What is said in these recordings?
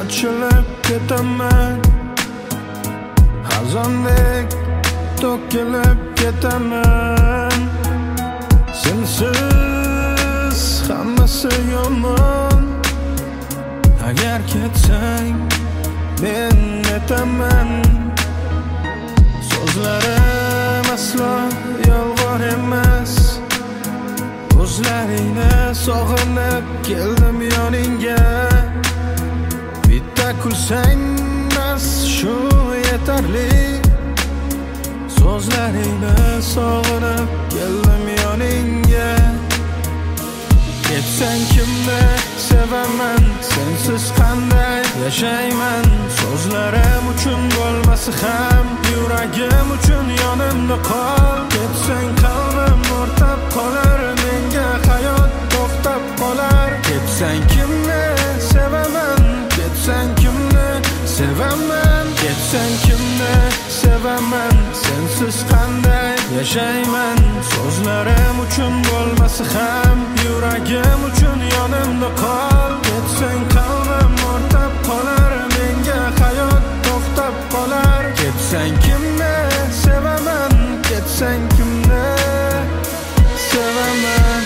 ochilib ketaman, xazondek to'kilib ketaman. Sensiz hammasi yomon. Agar ketsang men netaman. So'zlarim aslo yolg'on emas. Ko'zlaringni sog'inib keldim yoningga. Bitta kulsang bas shu yetarli. So'zlaringni sog'inib keldim yoningga. Ketsang kimni sevaman, sensiz qanday yashayman. So'zlarim uchun bo'lmasa ham yuragim uchun yonimda qol. Ketsang qalbim o'rtab qolar, menga hayot to'xtab qolar. Ketsang kimni sevaman, ketsang kimni sevaman. Ketsang kimni sevaman, sensiz qanday yashayman. So'zlarim uchun bo'lmasa ham yuragim uchun yonimda qol. Ketsang qalbim o'rtab qolar, menga hayot to'xtab qolar. Ketsang kimni sevaman, ketsang kimni sevaman.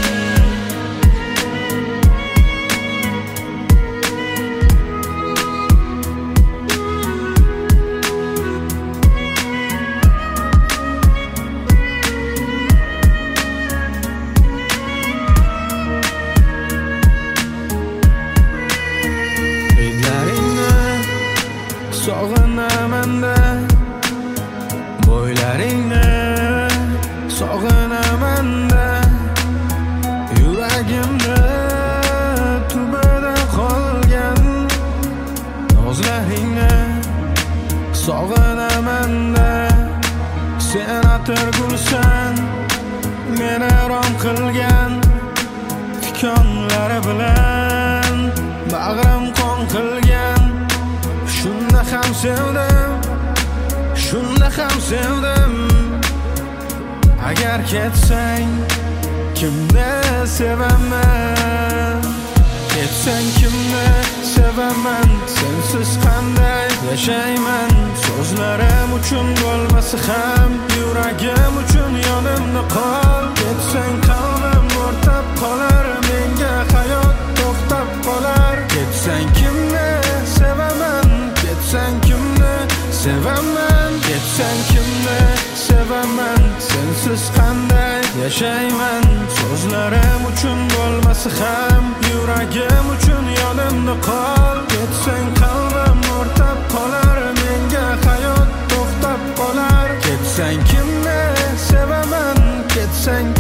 Sog'inaman-da, bo'ylaringni sog'inaman-da. Yuragimda tubada qolgan nozlaringni sog'inaman-da. Sen atirgulsan, meni rom qilgan tikonlari bilan bag'rim qon qilgan. Shunda ham sevdim, shunda ham sevdim. Agar ketsang kimni sevaman. Ketsang kimni sevaman, sensiz qanday yashayman. So'zlarim uchun bo'lmasa ham yuragim uchun yonimda qol. Ketsang qalbim o'rtab qolar, menga hayot to'xtab qolar. Ketsang kimni sevaman, ketsang kimni sevaman. Ketsang kimni sevaman, sensiz qanday yashayman. So'zlarim uchun bo'lmasa ham yuragim uchun yonimda qol. Ketsang qalbim o'rtab qolar, menga hayot to'xtab qolar. Ketsang kimni sevaman, ketsang